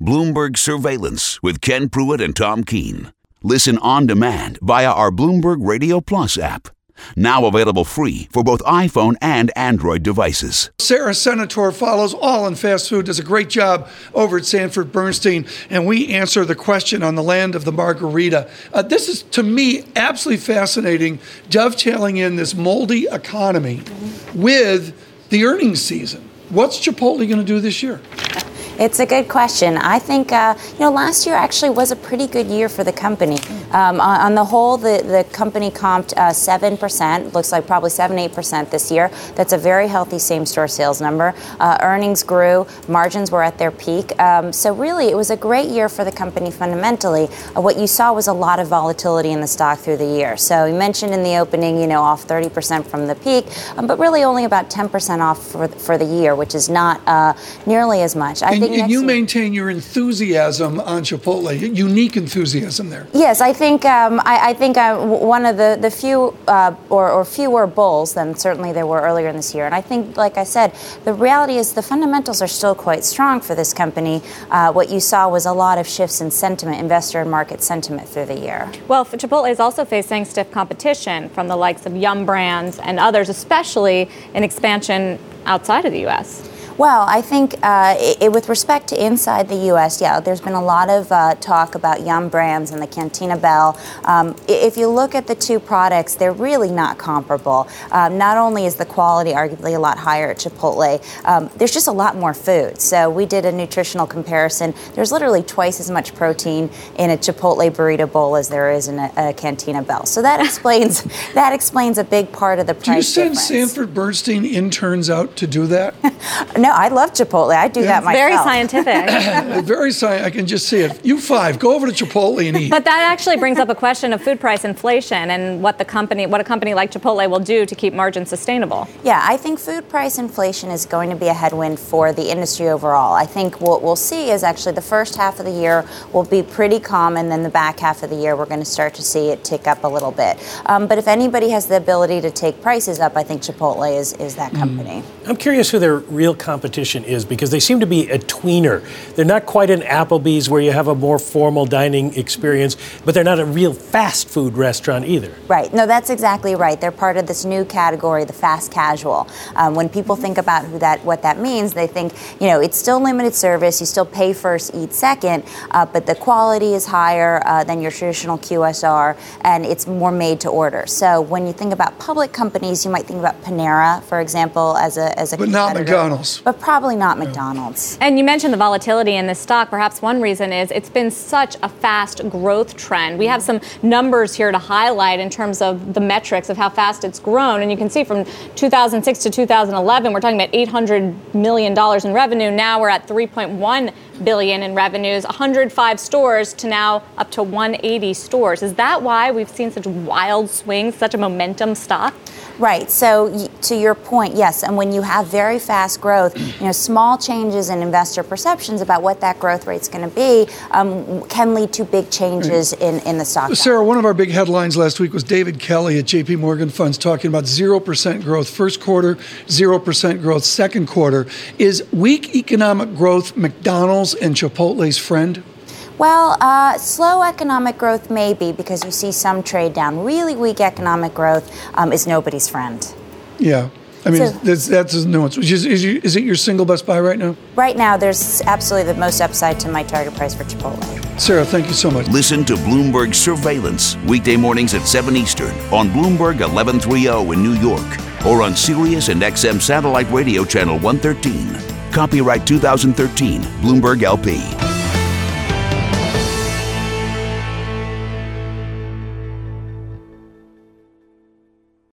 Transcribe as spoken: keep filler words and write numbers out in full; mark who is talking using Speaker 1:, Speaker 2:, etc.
Speaker 1: Bloomberg Surveillance with Ken Pruitt and Tom Keene. Listen on demand via our Bloomberg Radio Plus app. Now available free for both iPhone and Android devices.
Speaker 2: Sarah Senator follows all in fast food, does a great job over at Sanford Bernstein, and we answer the question on the land of the margarita. Uh, this is, to me, absolutely fascinating, dovetailing in this moldy economy with the earnings season. What's Chipotle going to do this year?
Speaker 3: It's a good question. I think, uh, you know, last year actually was a pretty good year for the company. Um, on, on the whole, the, the company comped uh, seven percent, looks like probably seven, eight percent this year. That's a very healthy same-store sales number. Uh, earnings grew, margins were at their peak. Um, so really, it was a great year for the company fundamentally. Uh, what you saw was a lot of volatility in the stock through the year. So you mentioned in the opening, you know, off thirty percent from the peak, um, but really only about ten percent off for, for the year, which is not uh, nearly as much. I
Speaker 2: and,
Speaker 3: think
Speaker 2: and you
Speaker 3: year,
Speaker 2: maintain your enthusiasm on Chipotle, unique enthusiasm there.
Speaker 3: Yes, I think um, I, I think uh, one of the the few uh, or, or fewer bulls than certainly there were earlier in this year. And I think, like I said, the reality is the fundamentals are still quite strong for this company. Uh, what you saw was a lot of shifts in sentiment, investor and market sentiment through the year.
Speaker 4: Well, Chipotle is also facing stiff competition from the likes of Yum Brands and others, especially in expansion outside of the U S.
Speaker 3: Well, I think uh, it, with respect to inside the U S, yeah, there's been a lot of uh, talk about Yum Brands and the Cantina Bell. Um, if you look at the two products, they're really not comparable. Um, not only is the quality arguably a lot higher at Chipotle, um, there's just a lot more food. So we did a nutritional comparison. There's literally twice as much protein in a Chipotle burrito bowl as there is in a, a Cantina Bell. So that explains that explains a big part of the price
Speaker 2: Do you send
Speaker 3: difference.
Speaker 2: Sanford Bernstein interns out to do that?
Speaker 3: No, I love Chipotle. I do
Speaker 2: Yeah.
Speaker 3: that myself.
Speaker 4: Very scientific.
Speaker 2: Very sci- I can just see it. You five, go over to Chipotle and eat.
Speaker 4: But that actually brings up a question of food price inflation and what the company, what a company like Chipotle will do to keep margins sustainable.
Speaker 3: Yeah, I think food price inflation is going to be a headwind for the industry overall. I think what we'll see is actually the first half of the year will be pretty calm, and then the back half of the year we're going to start to see it tick up a little bit. Um, but if anybody has the ability to take prices up, I think Chipotle is, is that company.
Speaker 5: I'm curious who their real competition is, because they seem to be a tweener. They're not quite an Applebee's where you have a more formal dining experience, but they're not a real fast food restaurant either.
Speaker 3: Right. No, that's exactly right. They're part of this new category, the fast casual. Um, when people think about who that, what that means, they think, you know, it's still limited service. You still pay first, eat second, uh, but the quality is higher uh, than your traditional Q S R, and it's more made to order. So when you think about public companies, you might think about Panera, for example, as a as a
Speaker 2: But not McDonald's.
Speaker 3: But probably not McDonald's.
Speaker 4: And you mentioned the volatility in this stock. Perhaps one reason is it's been such a fast growth trend. We have some numbers here to highlight in terms of the metrics of how fast it's grown. And you can see from two thousand six to two thousand eleven, we're talking about eight hundred million dollars in revenue. Now we're at three point one billion dollars in revenues, one hundred five stores to now up to one hundred eighty stores. Is that why we've seen such wild swings, such a momentum stock?
Speaker 3: Right. So to your point, yes. And when you have very fast growth, you know, small changes in investor perceptions about what that growth rate's going to be um, can lead to big changes in, in the stock.
Speaker 2: Sarah, one of our big headlines last week was David Kelly at J P Morgan Funds talking about zero percent growth first quarter, zero percent growth second quarter. Is weak economic growth McDonald's and Chipotle's friend?
Speaker 3: Well, uh, slow economic growth may be, because you see some trade down. Really weak economic growth um, is nobody's friend.
Speaker 2: Yeah. I mean,
Speaker 3: So-
Speaker 2: that's, that's a nuance. Is, is, you, is it your single best buy right now?
Speaker 3: Right now, there's absolutely the most upside to my target price for Chipotle.
Speaker 2: Sarah, thank you so much.
Speaker 1: Listen to Bloomberg Surveillance weekday mornings at seven Eastern on Bloomberg eleven thirty in New York, or on Sirius and X M Satellite Radio Channel one thirteen. Copyright two thousand thirteen, Bloomberg L P.